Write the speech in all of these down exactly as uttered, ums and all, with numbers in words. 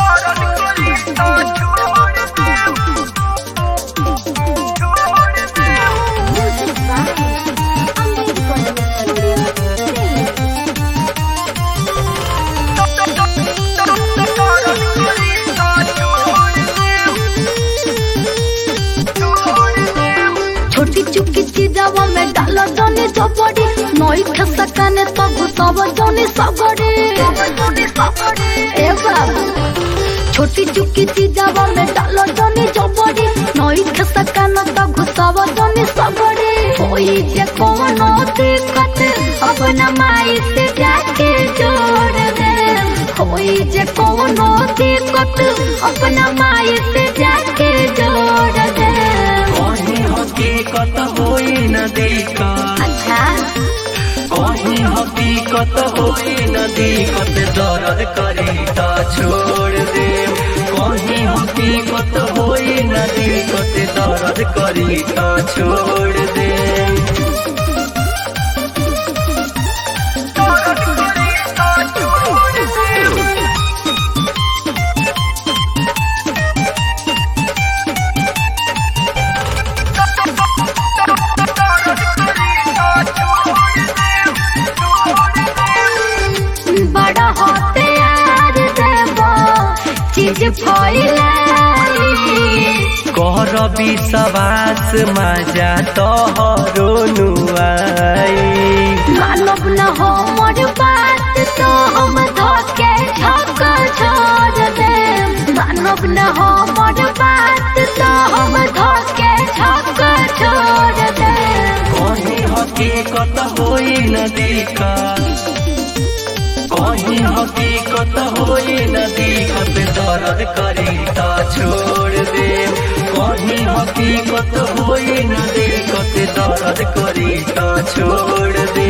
छोटी चुकी चीजवा में डालो जनी चपड़ी नई खसकाने तो घुसाव जनी सगड़ी ए बाबू छोटी चुकी चीजवा में डालो जनी चपड़ी नई खसकाने तो घुसाव जनी सगड़ी कोई जे कोनो दिक्कत अपना माई से जाके जोड़ दे कोई जे कोनो दिक्कत अपना माई से जाके जोड़ दे हकीकत होई न दिक्कत अच्छा कहीं हकीकत होई न दिक्कत दर्द करी ता छोड़ दे कहीं हकीकत होई न दिक्कत दर्द करी ता छोड़ दे बड़ा होते यार देवो चीज फैलाई कहर विश्वास मजा तोहरो नुआई मानव न हो मोर बात तो हम धोके झक छोड़ दे मानव न हो मोर बात तो हम धोके झक छोड़ दे कहीं हकीकत होई न दिक्कत कहीं हकीकत होई न दिक्कत दर्द करी ता छोड़ दे कहीं हकीकत होई न दिक्कत दर्द करी ता छोड़ दे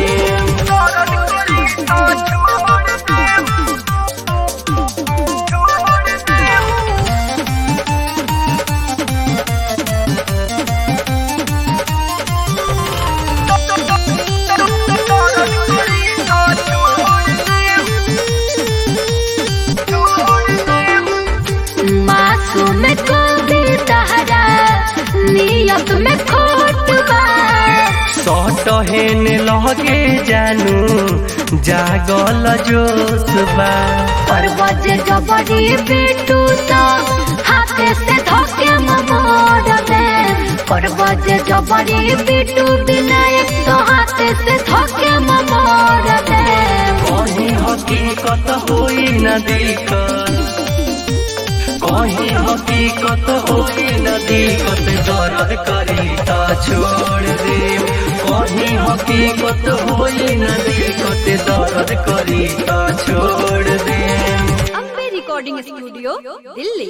मासूम कभी तहरा नियत में खोट बा सट हेन लगे जानू जागल जोश बा परवज जबरी बेटू तो हाथ से धोके मोड़ दे परवज जबरी बेटू विनायक तो हाथ से धोके मोड़ दे कहीं हकीकत होई न दिक्कत कहीं हकीकत होई न दिक्कत दर्द करी ता छोड़ दे कहीं हकीकत होई न दिक्कत दर्द करी ता छोड़ दे अम्बे रिकॉर्डिंग स्टूडियो दिल्ली।